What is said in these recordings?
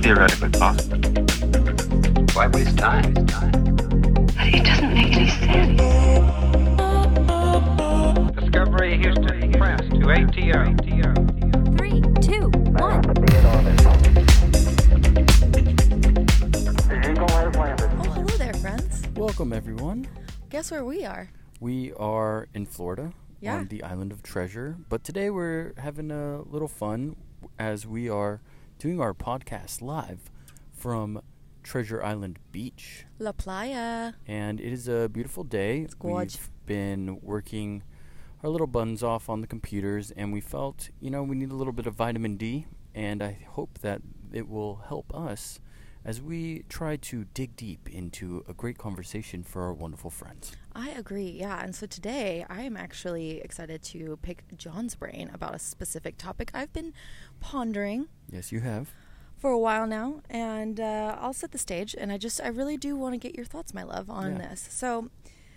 theoretically possible. Why waste time? But it doesn't make any sense. Discovery Houston, press to ATO. 3, 2, 1. Oh, hello there, friends. Welcome, everyone. Guess where we are? We are in Florida Yeah. on the island of Treasure. But today we're having a little fun as we are doing our podcast live from Treasure Island Beach. La Playa. And it is a beautiful day. It's gorgeous. We've been working our little buns off on the computers, and we felt, we need a little bit of vitamin D, and I hope that it will help us as we try to dig deep into a great conversation for our wonderful friends. I agree, yeah. And so today I am actually excited to pick John's brain about a specific topic I've been pondering Yes, you have. for a while now, and I'll set the stage, and I really do want to get your thoughts, my love, on this. So,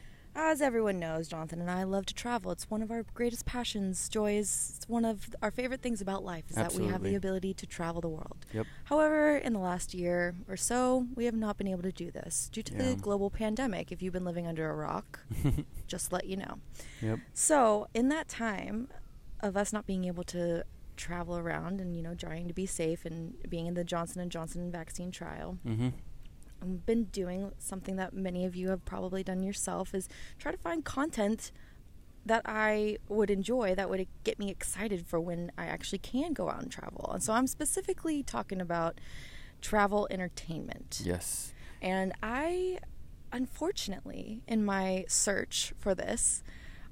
as everyone knows, Jonathan and I love to travel. It's one of our greatest passions, joys. It's one of our favorite things about life is that we have the Absolutely. ability to travel the world. Yep. However, in the last year or so, we have not been able to do this due to Yeah. the global pandemic. If you've been living under a rock, just let you know. Yep. So, in that time of us not being able to travel around and, trying to be safe and being in the Johnson & Johnson vaccine trial, Mm-hmm. I've been doing something that many of you have probably done yourself, is try to find content that I would enjoy that would get me excited for when I actually can go out and travel. And so I'm specifically talking about travel entertainment. Yes. And I, unfortunately, in my search for this,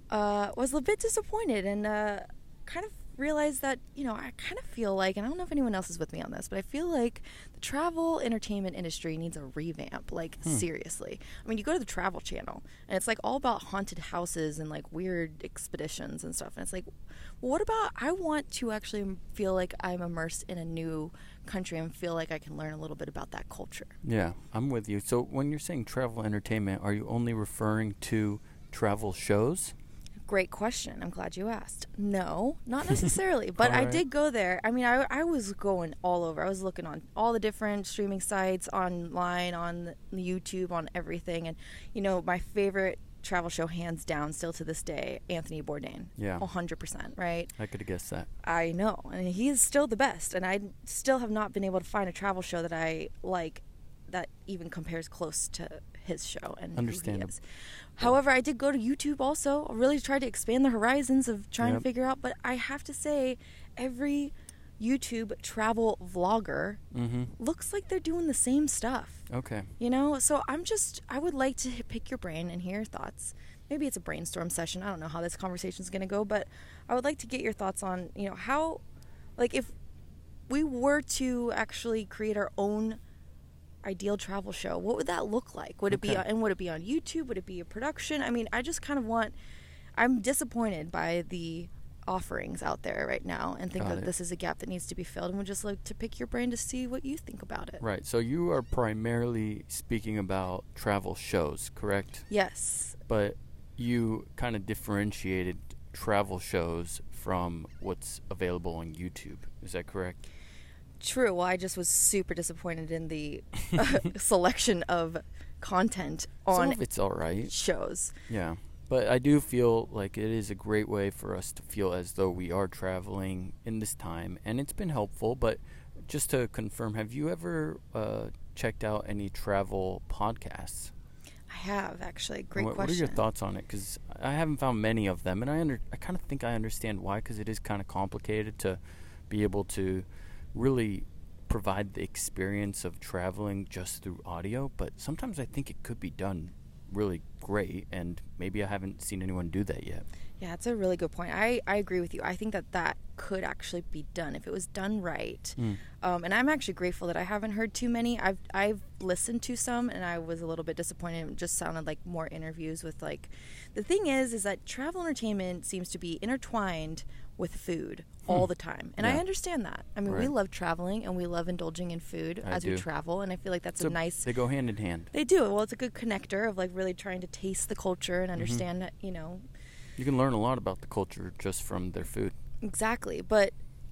was a bit disappointed and kind of realized that, I kind of feel like, and I don't know if anyone else is with me on this, but I feel like the travel entertainment industry needs a revamp, seriously. I mean, you go to the Travel Channel, and it's all about haunted houses and weird expeditions and stuff, and it's what about, I want to actually feel like I'm immersed in a new country and feel like I can learn a little bit about that culture. Yeah, I'm with you. So when you're saying travel entertainment, are you only referring to travel shows? Great question. I'm glad you asked. No, not necessarily, but I right. did go there. I mean, I was going all over. I was looking on all the different streaming sites, online, on YouTube, on everything. And, my favorite travel show, hands down, still to this day, Anthony Bourdain. Yeah. 100%, right? I could have guessed that. I know. And he is still the best. And I still have not been able to find a travel show that I like that even compares close to his show and who he Understandable. is. However, I did go to YouTube also. I really tried to expand the horizons of trying to figure out, but I have to say, every YouTube travel vlogger Mm-hmm. looks like they're doing the same stuff. Okay. So I would like to pick your brain and hear your thoughts. Maybe it's a brainstorm session. I don't know how this conversation is going to go, but I would like to get your thoughts on, how, if we were to actually create our own ideal travel show, what would that look like? Would it be would it be on YouTube? Would it be a production? I mean, I just kind of I'm disappointed by the offerings out there right now and think that this is a gap that needs to be filled, and would just like to pick your brain to see what you think about it. Right. So you are primarily speaking about travel shows, correct? Yes. But you kind of differentiated travel shows from what's available on YouTube. Is that correct? True. Well, I just was super disappointed in the selection of content Some on of it's all right. shows. Yeah. But I do feel like it is a great way for us to feel as though we are traveling in this time. And it's been helpful. But just to confirm, have you ever checked out any travel podcasts? I have, actually. Great question. What are your thoughts on it? Because I haven't found many of them. And I kind of think I understand why, because it is kind of complicated to be able to really provide the experience of traveling just through audio. But sometimes I think it could be done really great, and maybe I haven't seen anyone do that yet. Yeah, it's a really good point. I agree with you. I think that could actually be done if it was done right. And I'm actually grateful that I haven't heard too many. I've listened to some, and I was a little bit disappointed. It just sounded like more interviews with the thing is that travel entertainment seems to be intertwined with food all the time. And I understand that. I mean, we love traveling and we love indulging in food as we travel. And I feel like that's a nice... They go hand in hand. They do. Well, it's a good connector of really trying to taste the culture and understand, You can learn a lot about the culture just from their food. Exactly. But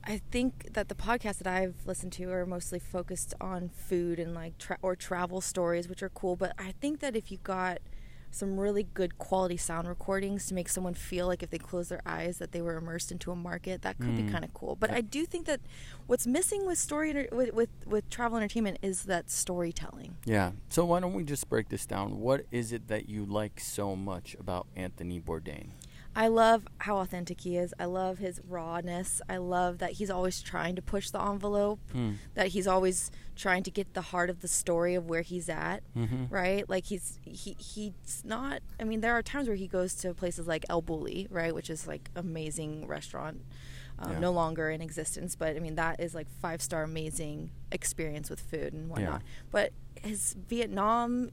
I think that the podcasts that I've listened to are mostly focused on food and like or travel stories, which are cool. But I think that if you got some really good quality sound recordings to make someone feel like if they close their eyes that they were immersed into a market, that could be kind of cool. But I do think that what's missing with with travel entertainment is that storytelling. Yeah. So why don't we just break this down? What is it that you like so much about Anthony Bourdain? I love how authentic he is. I love his rawness. I love that he's always trying to push the envelope, that he's always trying to get the heart of the story of where he's at, right? Like he's not, I mean, there are times where he goes to places like El Bulli, right, which is like amazing restaurant, no longer in existence, but I mean, that is like 5-star amazing experience with food and whatnot. Yeah. But his Vietnam,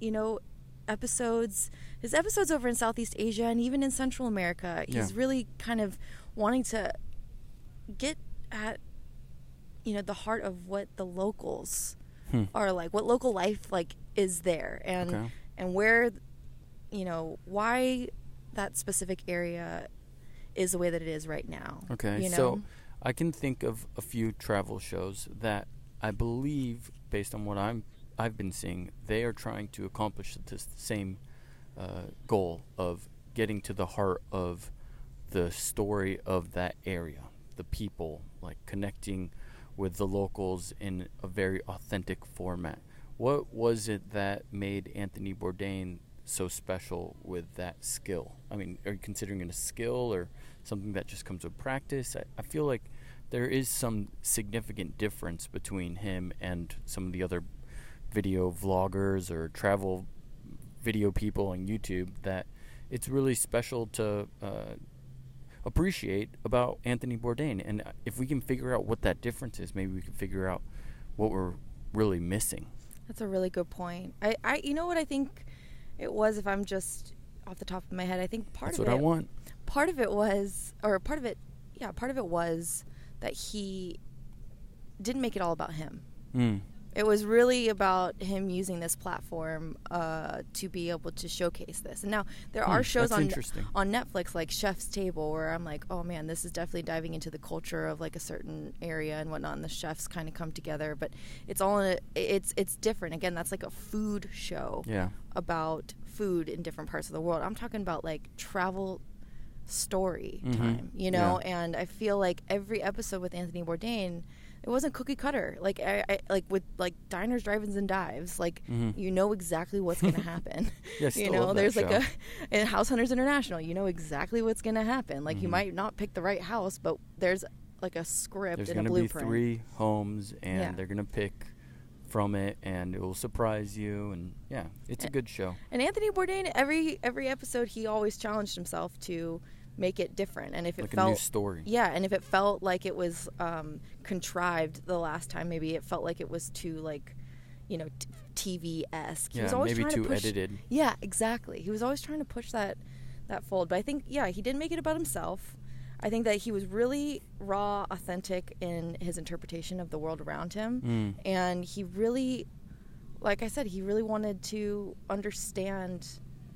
his episodes over in Southeast Asia and even in Central America, he's really kind of wanting to get at, the heart of what the locals are like, what local life like is there, and where, why that specific area is the way that it is right now. Okay, so I can think of a few travel shows that I believe, based on what I've been seeing, they are trying to accomplish this same goal of getting to the heart of the story of that area, the people, like connecting with the locals in a very authentic format. What was it that made Anthony Bourdain so special with that skill? I mean, are you considering it a skill or something that just comes with practice? I feel like there is some significant difference between him and some of the other video vloggers or travel video people on YouTube that it's really special to appreciate about Anthony Bourdain. And if we can figure out what that difference is, maybe we can figure out what we're really missing. That's a really good point. I you know what I think it was, if I'm just off the top of my head, I think part of it was that he didn't make it all about him. It was really about him using this platform to be able to showcase this. And now there are shows on Netflix like Chef's Table where I'm like, oh man, this is definitely diving into the culture of like a certain area and whatnot, and the chefs kind of come together. But it's all it's different. Again, that's like a food show about food in different parts of the world. I'm talking about like travel story time, and I feel like every episode with Anthony Bourdain, it wasn't cookie cutter. Like I like with like diners, drive-ins, and dives. Like you know exactly what's going to happen. There's like in House Hunters International. You know exactly what's going to happen. Like you might not pick the right house, but there's like a script and a blueprint. There's going to be 3 homes, and they're going to pick from it, and it will surprise you. And it's a good show. And Anthony Bourdain, every episode, he always challenged himself to make it different, and if it felt a new story, and if it felt like it was contrived the last time, maybe it felt like it was too like TV-esque. He was always maybe trying too edited. Yeah, exactly. He was always trying to push that fold. But I think he didn't make it about himself. I think that he was really raw, authentic in his interpretation of the world around him, and he really, like I said, he really wanted to understand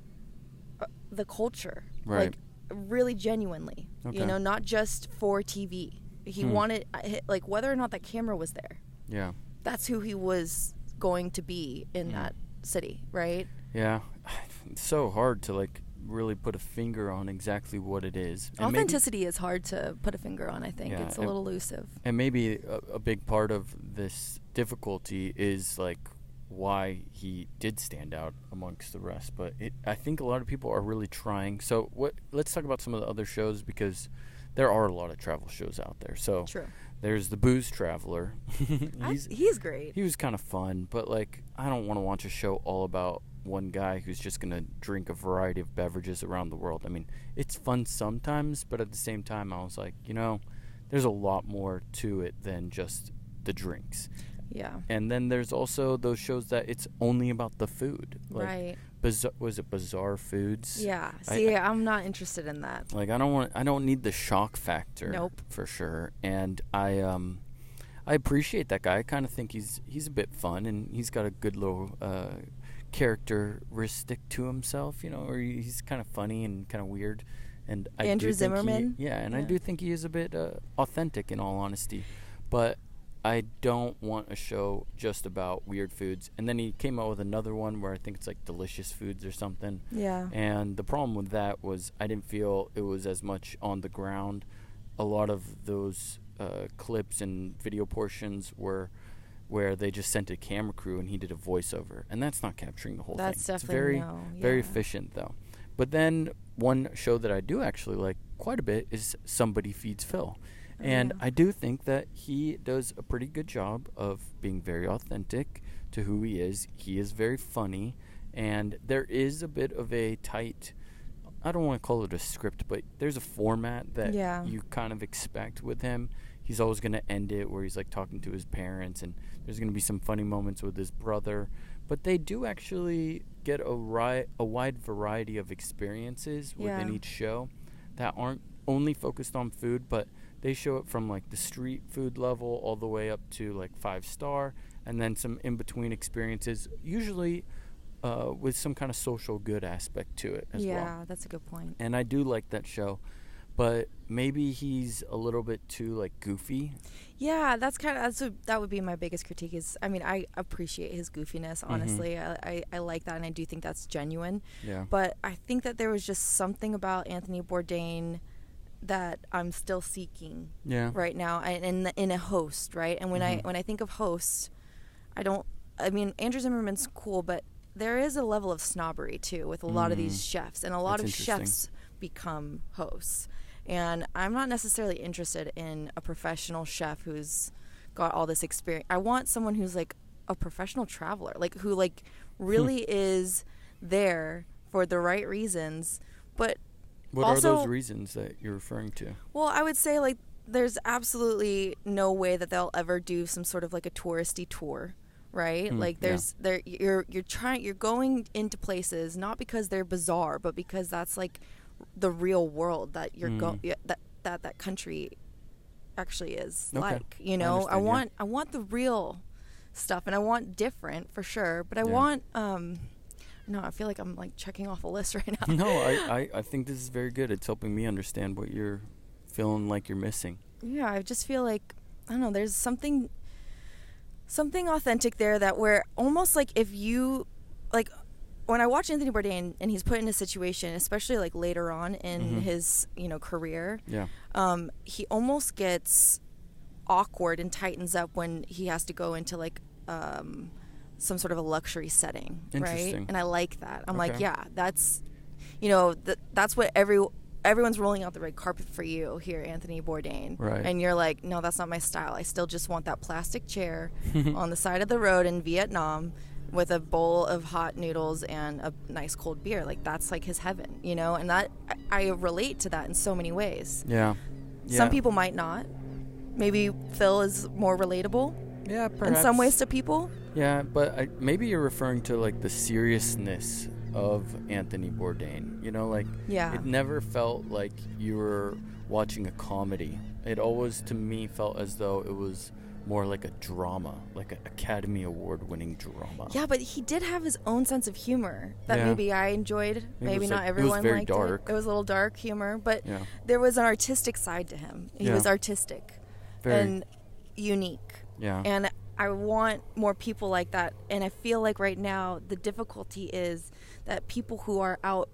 the culture, right? Like, really genuinely, not just for TV. He wanted, like, whether or not that camera was there. Yeah. That's who he was going to be in that city, right? Yeah. It's so hard to, like, really put a finger on exactly what it is. And authenticity is hard to put a finger on, I think. It's a little elusive. And maybe a big part of this difficulty is, like, why he did stand out amongst the rest, but I think a lot of people are really trying. So let's talk about some of the other shows, because there are a lot of travel shows out there. So there's the Booze Traveler. He's great. He was kind of fun, but like I don't want to watch a show all about one guy who's just going to drink a variety of beverages around the world. I mean, it's fun sometimes, but at the same time I was like, there's a lot more to it than just the drinks. Yeah. And then there's also those shows that it's only about the food. Like right. Was it Bizarre Foods? Yeah. See, I'm not interested in that. Like I don't need the shock factor. Nope. For sure. And I appreciate that guy. I kind of think he's a bit fun, and he's got a good little characteristic to himself, or he's kind of funny and kind of weird. And Andrew Zimmerman? I do think he is a bit authentic, in all honesty. But I don't want a show just about weird foods. And then he came out with another one where I think it's like Delicious Foods or something. Yeah. And the problem with that was I didn't feel it was as much on the ground. A lot of those clips and video portions were where they just sent a camera crew and he did a voiceover. And that's not capturing the whole thing. That's definitely It's very efficient, though. But then one show that I do actually like quite a bit is Somebody Feeds Phil. And I do think that he does a pretty good job of being very authentic to who he is. He is very funny. And there is a bit of a tight, I don't want to call it a script, but there's a format that you kind of expect with him. He's always going to end it where he's like talking to his parents, and there's going to be some funny moments with his brother. But they do actually get a wide variety of experiences within each show that aren't only focused on food, but they show it from like the street food level all the way up to like 5-star, and then some in-between experiences, usually with some kind of social good aspect to it as well. Yeah, that's a good point. And I do like that show, but maybe he's a little bit too like goofy. Yeah, that would be my biggest critique. Is I mean, I appreciate his goofiness. Honestly, I like that, and I do think that's genuine. Yeah. But I think that there was just something about Anthony Bourdain that I'm still seeking right now, and in a host, right? And when I think of hosts, I mean, Andrew Zimmerman's cool, but there is a level of snobbery too with a lot of these chefs, and a lot of chefs become hosts. And I'm not necessarily interested in a professional chef who's got all this experience. I want someone who's like a professional traveler, like who like really is there for the right reasons, but what also, are those reasons that you're referring to? Well, I would say like there's absolutely no way that they'll ever do some sort of like a touristy tour, right? Like you're going into places not because they're bizarre, but because that's like the real world that you're that country actually is like, you know. I want the real stuff, and I want different for sure, but I want no, I feel like I'm like checking off a list right now. No, I think this is very good. It's helping me understand what you're feeling like you're missing. Yeah, I just feel like, I don't know, there's something authentic there that where almost like if you, like when I watch Anthony Bourdain and he's put in a situation, especially like later on in his, career, he almost gets awkward and tightens up when he has to go into like some sort of a luxury setting, right? And I like that. I'm like, yeah, that's, that's what everyone's rolling out the red carpet for you here, Anthony Bourdain. Right. And you're like, no, that's not my style. I still just want that plastic chair on the side of the road in Vietnam with a bowl of hot noodles and a nice cold beer. Like, that's like his heaven, And that I relate to that in so many ways. Yeah. Some people might not. Maybe Phil is more relatable. Yeah, perhaps. In some ways to people. Yeah, but maybe you're referring to like the seriousness of Anthony Bourdain. It never felt like you were watching a comedy. It always, to me, felt as though it was more like a drama, like an Academy Award-winning drama. Yeah, but he did have his own sense of humor that maybe I enjoyed. Maybe not everyone liked it. It was a little dark humor, but there was an artistic side to him. He was artistic and unique. Yeah. And I want more people like that. And I feel like right now the difficulty is that people who are out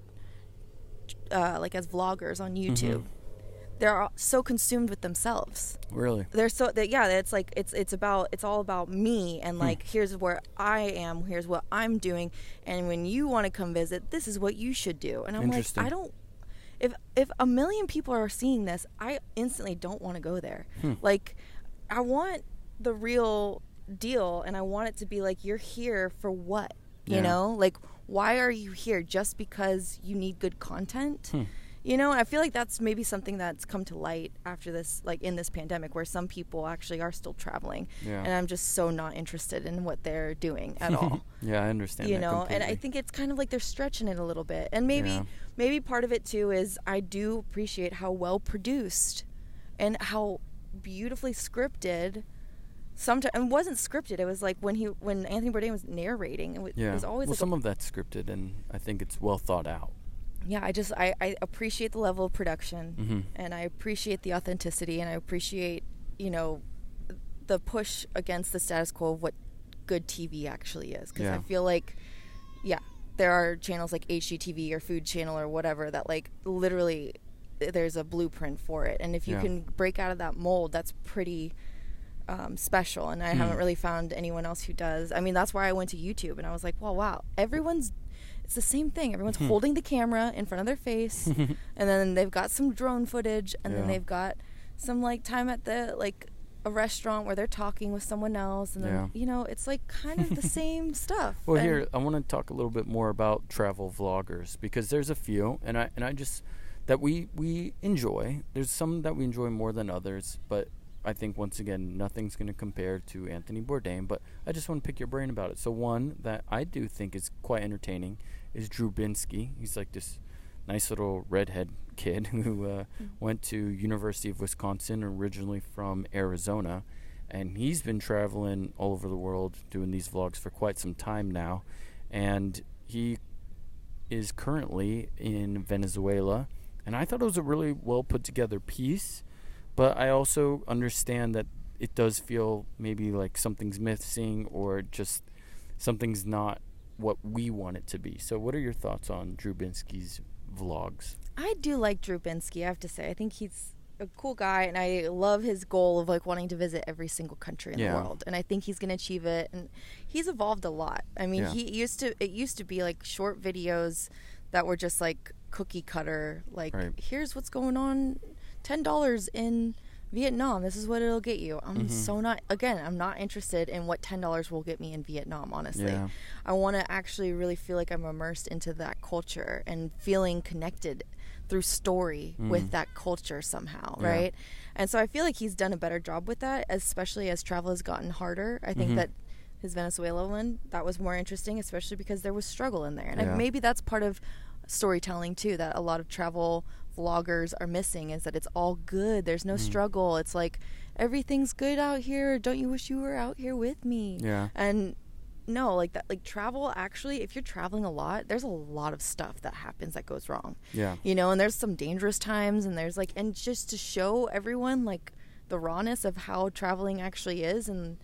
like as vloggers on YouTube, they're so consumed with themselves. Really? They're so it's like it's all about me, and like here's where I am, here's what I'm doing, and when you want to come visit, this is what you should do. And I'm like, I don't, if a million people are seeing this, I instantly don't want to go there. Like, I want the real deal, and I want it to be like, you're here for what? You know, like, why are you here? Just because you need good content? I feel like that's maybe something that's come to light after this, like in this pandemic, where some people actually are still traveling, and I'm just so not interested in what they're doing at all. Yeah, I understand. And I think it's kind of like they're stretching it a little bit, and maybe part of it too is I do appreciate how well produced and how beautifully scripted. Sometimes it wasn't scripted. It was like when Anthony Bourdain was narrating. It was always some of that's scripted, and I think it's well thought out. I appreciate the level of production, Mm-hmm. and I appreciate the authenticity, and I appreciate, the push against the status quo of what good TV actually is. Because Yeah. I feel like, there are channels like HGTV or Food Channel or whatever that, like, literally there's a blueprint for it. And if you Yeah. can break out of that mold, that's pretty special. And I haven't really found anyone else who does. I mean, that's why I went to YouTube, and I was like, well, wow, it's the same thing. Everyone's holding the camera in front of their face, and then they've got some drone footage, and then Yeah. they've got some, like, time at the, like, a restaurant where they're talking with someone else, and then, it's, like, kind of the same stuff. Well, And- here I want to talk a little bit more about travel vloggers, because there's a few, and I just that we enjoy. There's some that we enjoy more than others, but I think once again nothing's going to compare to Anthony Bourdain. But I just want to pick your brain about it. So one that I do think is quite entertaining is Drew Binsky. He's like this nice little redhead kid who went to University of Wisconsin, originally from Arizona, and he's been traveling all over the world doing these vlogs for quite some time now, and he is currently in Venezuela, and I thought it was a really well put together piece, but I also understand that it does feel maybe like something's missing, or just something's not what we want it to be. So what are your thoughts on Drew Binsky's vlogs? I do like Drew Binsky, I have to say. I think he's a cool guy, and I love his goal of, like, wanting to visit every single country in the world, and I think he's going to achieve it. And he's evolved a lot. I mean, it used to be like short videos that were just like cookie cutter, like, here's what's going on, $10 in Vietnam, this is what it'll get you. I'm not interested in what $10 will get me in Vietnam, honestly. I want to actually really feel like I'm immersed into that culture and feeling connected through story with that culture somehow, right? And so I feel like he's done a better job with that, especially as travel has gotten harder. I think that his Venezuela one, that was more interesting, especially because there was struggle in there. And maybe that's part of storytelling too, that a lot of travel vloggers are missing, is that it's all good, there's no struggle. It's like, everything's good out here, don't you wish you were out here with me? And no, like that, like travel, actually, if you're traveling a lot, there's a lot of stuff that happens that goes wrong, and there's some dangerous times, and there's like, and just to show everyone like the rawness of how traveling actually is. And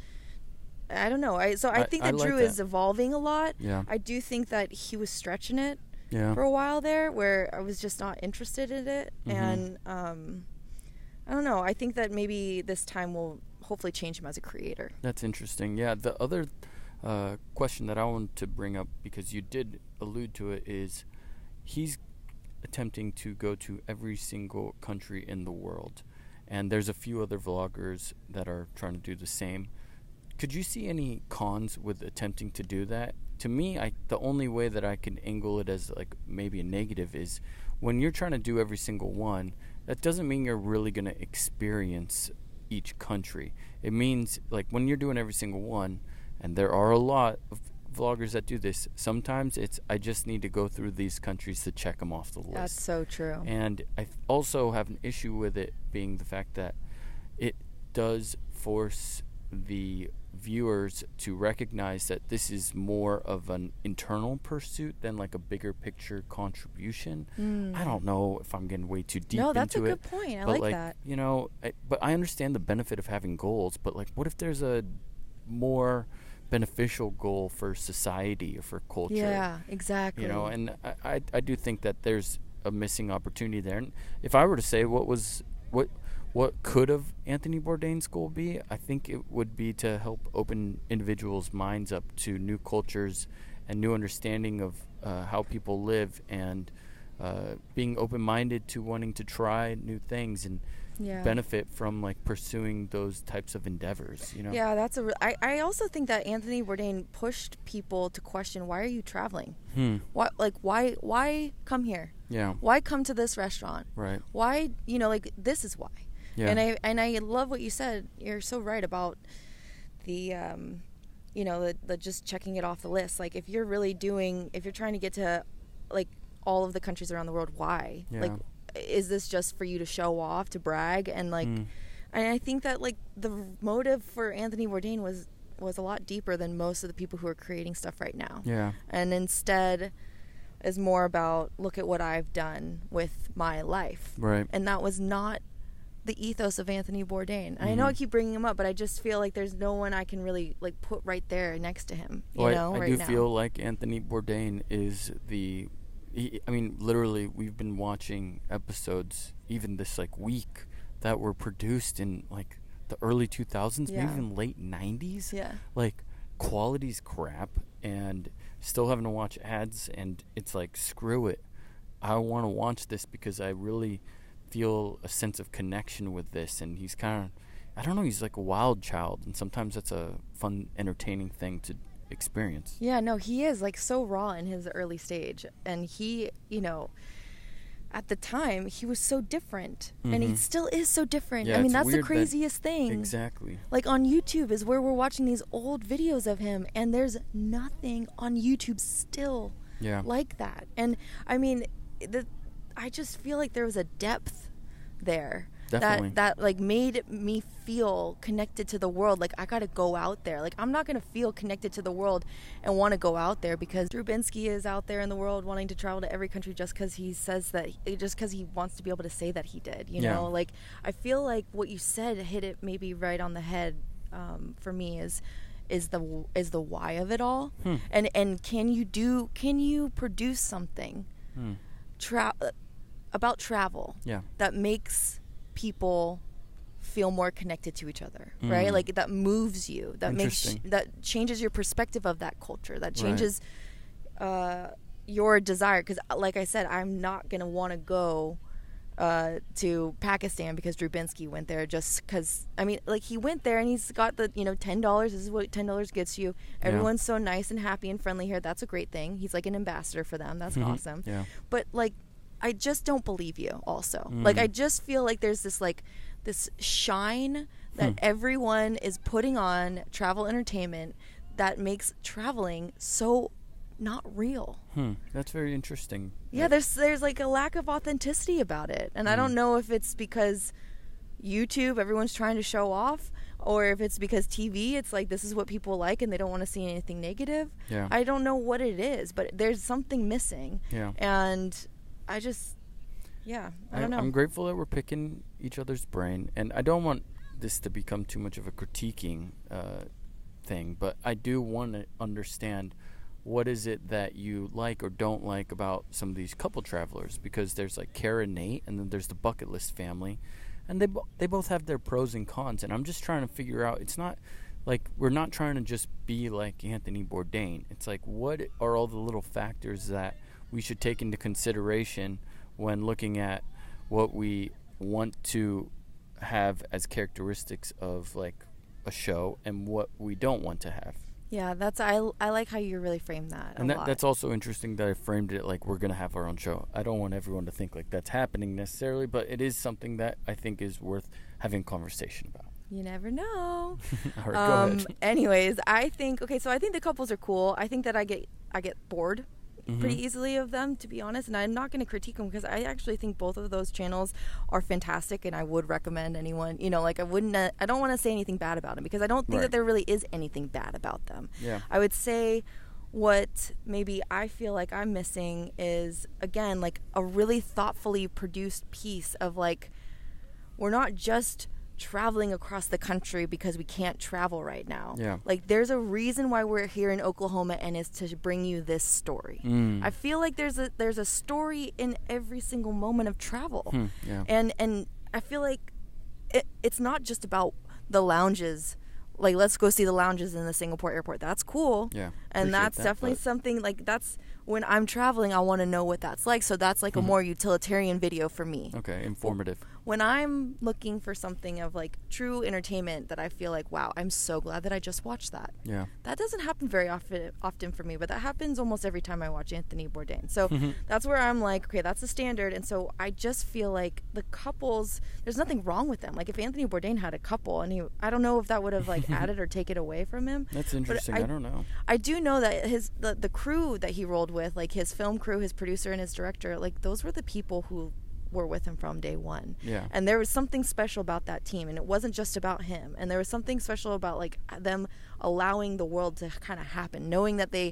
I don't know, I think that Drew is evolving a lot. I do think that he was stretching it for a while there, where I was just not interested in it. And I don't know, I think that maybe this time will hopefully change him as a creator. That's interesting. The other question that I want to bring up, because you did allude to it, is he's attempting to go to every single country in the world, and there's a few other vloggers that are trying to do the same. Could you see any cons with attempting to do that? To me, the only way that I can angle it as like maybe a negative is when you're trying to do every single one, that doesn't mean you're really going to experience each country. It means, like, when you're doing every single one, and there are a lot of vloggers that do this, sometimes it's, I just need to go through these countries to check them off the list. That's so true. And I also have an issue with it being the fact that it does force the viewers to recognize that this is more of an internal pursuit than like a bigger picture contribution. I don't know if I'm getting way too deep into it. No, that's a good point. I like that. But I understand the benefit of having goals, but like, what if there's a more beneficial goal for society or for culture? Yeah, exactly. And I do think that there's a missing opportunity there. And if I were to say what could have Anthony Bourdain's goal be, I think it would be to help open individuals' minds up to new cultures and new understanding of how people live, and being open-minded to wanting to try new things and benefit from like pursuing those types of endeavors. Yeah, that's I also think that Anthony Bourdain pushed people to question, why are you traveling? Why come here? Why come to this restaurant? Right. Why, this is why. And I love what you said. You're so right about the the just checking it off the list. Like, if you're trying to get to like all of the countries around the world, why? Like, is this just for you to show off, to brag? And like, and I think that like the motive for Anthony Bourdain was a lot deeper than most of the people who are creating stuff right now. And instead, is more about, look at what I've done with my life. Right. And that was not the ethos of Anthony Bourdain. And I know I keep bringing him up, but I just feel like there's no one I can really like put right there next to him. You know, I right do now. feel like Anthony Bourdain is I mean, literally, we've been watching episodes even this like week that were produced in like the early 2000s, maybe even late 90s. Yeah. Like, quality's crap, and still having to watch ads, and it's like, screw it. I want to watch this because I really feel a sense of connection with this. And he's kind of, I don't know, he's like a wild child, and sometimes that's a fun, entertaining thing to experience. Yeah, no, he is like so raw in his early stage, and he, you know, at the time he was so different, and he still is so different. Yeah, I mean, it's that's the weird craziest thing. Exactly. Like on YouTube is where we're watching these old videos of him, and there's nothing on YouTube still like that. And I mean, I just feel like there was a depth there. Definitely. That like made me feel connected to the world. Like, I gotta go out there. Like, I'm not gonna feel connected to the world and want to go out there because Drubinski is out there in the world wanting to travel to every country just because he says that, just because he wants to be able to say that he did. You know, like, I feel like what you said hit it maybe right on the head. For me is the why of it all, and can you produce something about travel that makes people feel more connected to each other, right? Like, that moves you, that changes your perspective of that culture, that changes your desire. Because, like I said, I'm not gonna want to go to Pakistan because Drubinski went there, just because, I mean, like, he went there and he's got the, you know, $10. This is what $10 gets you. Everyone's so nice and happy and friendly here. That's a great thing. He's like an ambassador for them. That's awesome. But, like, I just don't believe you also. Like, I just feel like there's this shine that everyone is putting on travel entertainment that makes traveling so not real. That's very interesting. Yeah, there's like a lack of authenticity about it. And I don't know if it's because YouTube, everyone's trying to show off, or if it's because TV, it's like, this is what people like and they don't want to see anything negative. I don't know what it is, but there's something missing. And I just, I don't know. I'm grateful that we're picking each other's brain, and I don't want this to become too much of a critiquing thing, but I do want to understand what is it that you like or don't like about some of these couple travelers, because there's like Kara and Nate, and then there's the Bucket List family, and they both have their pros and cons, and I'm just trying to figure out, it's not like, we're not trying to just be like Anthony Bourdain. It's like, what are all the little factors that we should take into consideration when looking at what we want to have as characteristics of like a show and what we don't want to have. Yeah, I like how you really framed that. And that's also interesting that I framed it like we're going to have our own show. I don't want everyone to think like that's happening necessarily, but it is something that I think is worth having conversation about. You never know. All right, go ahead. Anyways, I think the couples are cool. I think that I get bored pretty easily of them, to be honest, and I'm not going to critique them because I actually think both of those channels are fantastic, and I would recommend anyone, you know, like, I don't want to say anything bad about them because I don't think that there really is anything bad about them. I would say what maybe I feel like I'm missing is, again, like, a really thoughtfully produced piece of, like, we're not just traveling across the country because we can't travel right now. Like, there's a reason why we're here in Oklahoma, and it's to bring you this story. I feel like there's a story in every single moment of travel. And I feel like it's not just about the lounges. Like, let's go see the lounges in the Singapore airport. That's cool. And that's definitely something, like, that's when I'm traveling, I want to know what that's like. So that's like a more utilitarian video for me. Okay, informative. When I'm looking for something of like true entertainment that I feel like, wow, I'm so glad that I just watched that. That doesn't happen very often for me, but that happens almost every time I watch Anthony Bourdain. So that's where I'm like, okay, that's the standard. And so I just feel like the couples, there's nothing wrong with them. Like, if Anthony Bourdain had a couple, and I don't know if that would have like added or taken away from him. That's interesting. I don't know. I do know that the crew that he rolled with, like his film crew, his producer and his director, like, those were the people who were with him from day one. And there was something special about that team, and it wasn't just about him, and there was something special about like them allowing the world to kind of happen, knowing that they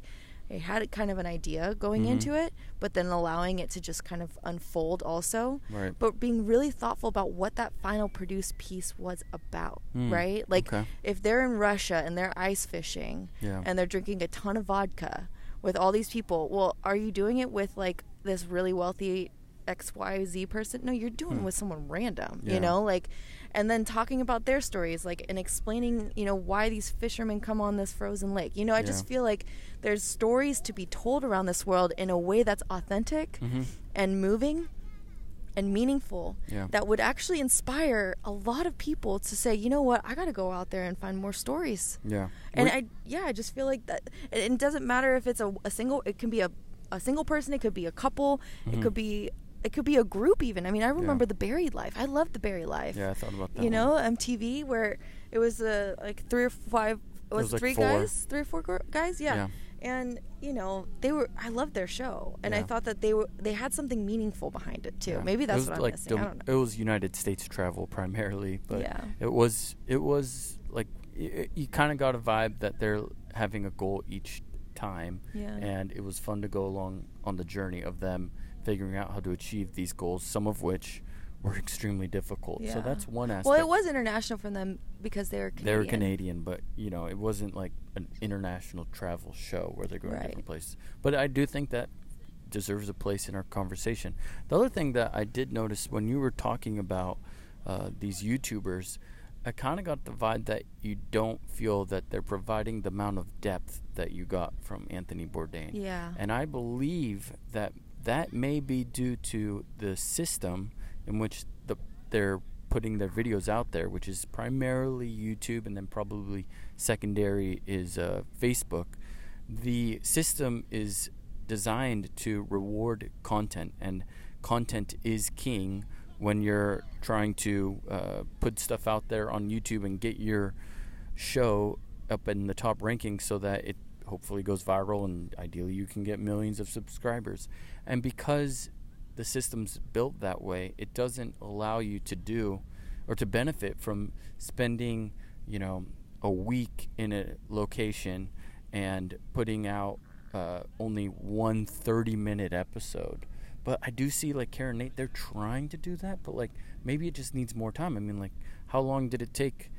they had kind of an idea going into it, but then allowing it to just kind of unfold also. Right. But being really thoughtful about what that final produced piece was about, right? Like, if they're in Russia and they're ice fishing and they're drinking a ton of vodka with all these people, well, are you doing it with, like, this really wealthy XYZ person? No, you're doing it with someone random, you know? Like, and then talking about their stories, like, and explaining, you know, why these fishermen come on this frozen lake. You know, I just feel like there's stories to be told around this world in a way that's authentic and moving and meaningful that would actually inspire a lot of people to say, you know what, I got to go out there and find more stories. Yeah. And I just feel like that. It doesn't matter if it's a single, it can be a single person, it could be a couple, it could be a group even. I mean, I remember The Buried Life. I loved The Buried Life. Yeah, I thought about that. You know, MTV, where it was like 3 or 5, was it 3 guys? 3 or 4 guys? Yeah. And, you know, I loved their show. And I thought that they had something meaningful behind it too. Maybe that's what I'm missing. I don't know. It was United States travel primarily, but it was like, you kind of got a vibe that they're having a goal each time. Yeah. And it was fun to go along on the journey of them figuring out how to achieve these goals, some of which were extremely difficult. So that's one aspect. Well, it was international for them because they were Canadian. They were Canadian, but, you know, it wasn't like an international travel show where they're going to different places. But I do think that deserves a place in our conversation. The other thing that I did notice when you were talking about these YouTubers, I kind of got the vibe that you don't feel that they're providing the amount of depth that you got from Anthony Bourdain. Yeah. And I believe that may be due to the system in which they're putting their videos out there, which is primarily YouTube, and then probably secondary is Facebook. The system is designed to reward content, and content is king when you're trying to put stuff out there on YouTube and get your show up in the top rankings so that it hopefully goes viral, and ideally you can get millions of subscribers. And because the system's built that way, it doesn't allow you to do or to benefit from spending, you know, a week in a location and putting out only one 30-minute episode. But I do see, like, Karen Nate, they're trying to do that, but, like, maybe it just needs more time. I mean, like, how long did it take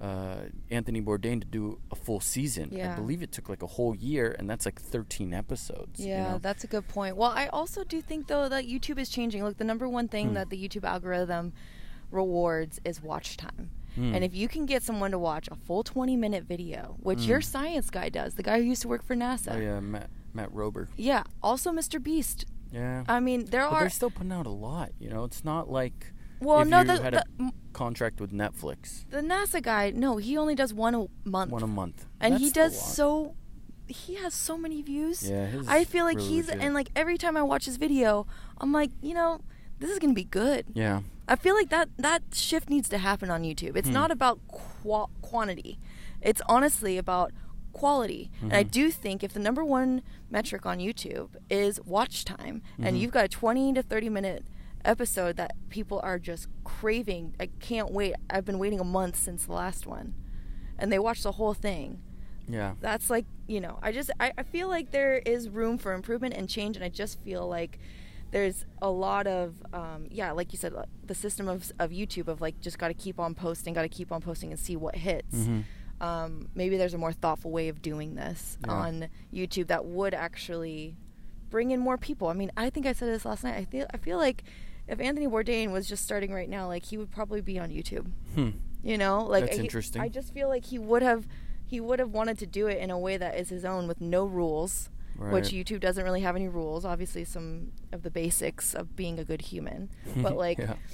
Anthony Bourdain to do a full season? I believe it took like a whole year, and that's like 13 episodes. Yeah, you know? That's a good point. Well, I also do think, though, that YouTube is changing. Look, the number one thing that the YouTube algorithm rewards is watch time. And if you can get someone to watch a full 20-minute video, which your science guy does, the guy who used to work for NASA. Oh, yeah, Matt Rober. Yeah, also Mr. Beast. Yeah. I mean, but they're still putting out a lot, you know? It's not like... Well, if no, you had a contract with Netflix. The NASA guy, no, he only does one a month. One a month. And he has so many views. Yeah, I feel like really legit. and like every time I watch his video, I'm like, you know, this is going to be good. Yeah. I feel like that shift needs to happen on YouTube. It's not about quantity. It's honestly about quality. And I do think if the number one metric on YouTube is watch time, and you've got a 20 to 30 minute episode that people are just craving, I can't wait, I've been waiting a month since the last one, and they watch the whole thing. Yeah, that's like, you know, I feel like there is room for improvement and change, and I just feel like there's a lot of like you said, the system of YouTube of like just got to keep on posting and see what hits. Maybe there's a more thoughtful way of doing this on YouTube that would actually bring in more people. I mean, I think I said this last night. I feel like if Anthony Bourdain was just starting right now, like, he would probably be on YouTube. You know, like, that's interesting. I just feel like he would have wanted to do it in a way that is his own, with no rules, which YouTube doesn't really have any rules. Obviously, some of the basics of being a good human, but like,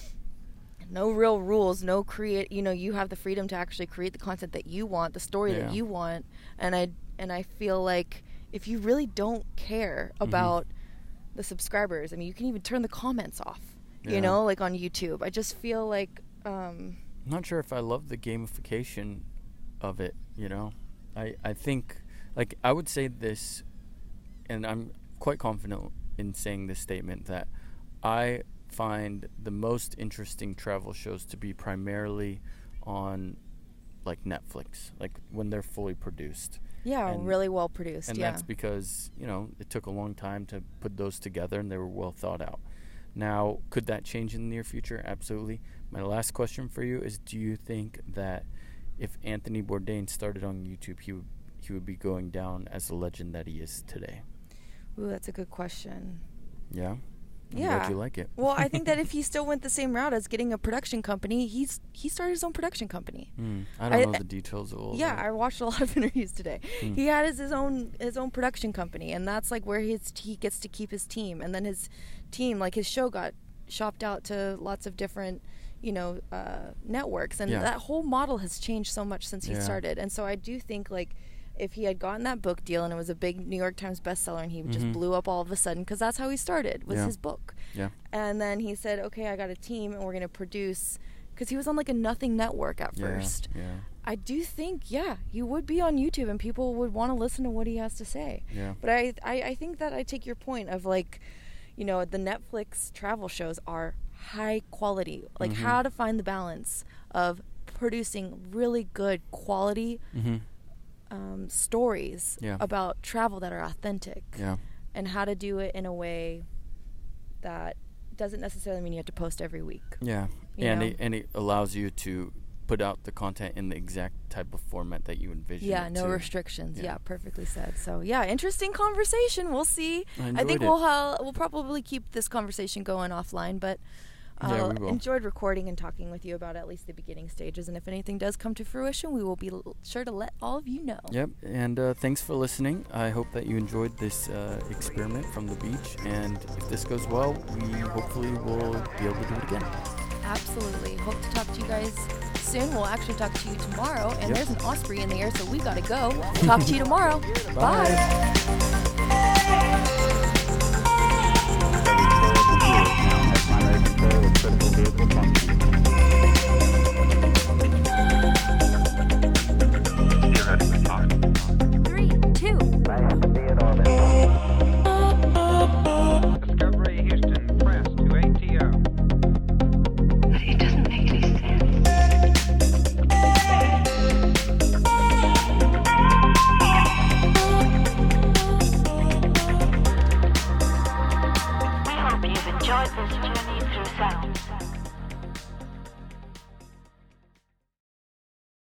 no real rules, you know, you have the freedom to actually create the content that you want, the story that you want, and I feel like if you really don't care about the subscribers, I mean, you can even turn the comments off, you know, like on YouTube. I just feel like I'm not sure if I love the gamification of it, you know. I think, like, I would say this, and I'm quite confident in saying this statement, that I find the most interesting travel shows to be primarily on like Netflix, like when they're fully produced. Yeah, And- really well produced. And yeah. that's because, it took a long time to put those together and they were well thought out. Now, could that change in the near future? Absolutely. My last question for you is, do you think that if Anthony Bourdain started on YouTube, he would be going down as the legend that he is today? Ooh, that's a good question. Yeah? I'm Yeah. glad you like it. Well, I think that if he still went the same route as getting a production company, he started his own production company. I don't know the details of all Yeah, that. I watched a lot of interviews today. He had his own production company, and that's like where he gets to keep his team. And then his team, like his show, got shopped out to lots of different networks, and Yeah. that whole model has changed so much since he Yeah. started. And so I do think like if he had gotten that book deal and it was a big New York Times bestseller and he just blew up all of a sudden, because that's how he started, was Yeah. his book. Yeah. And then he said, okay, I got a team and we're going to produce, because he was on like a nothing network at first. Yeah. I do think, he would be on YouTube and people would want to listen to what he has to say. Yeah. But I think that I take your point of like, the Netflix travel shows are high quality. Like how to find the balance of producing really good quality stories Yeah. about travel that are authentic. Yeah. And how to do it in a way that doesn't necessarily mean you have to post every week. Yeah. You And know? it allows you to put out the content in the exact type of format that you envision. Yeah, it no to. restrictions. Yeah. Yeah, perfectly said. So, interesting conversation. We'll see. I I think enjoyed it. we'll probably keep this conversation going offline, but Yeah, we will. enjoyed recording and talking with you about at least the beginning stages. And if anything does come to fruition, we will be sure to let all of you know. Yep, and thanks for listening. I hope that you enjoyed this experiment from the beach, and if this goes well, we hopefully will be able to do it again. Absolutely. Hope to talk to you guys soon. We'll actually talk to you tomorrow. And Yep. there's an osprey in the air, so we gotta go. Talk to you tomorrow. Bye. Now has my legs with critical vehicle function.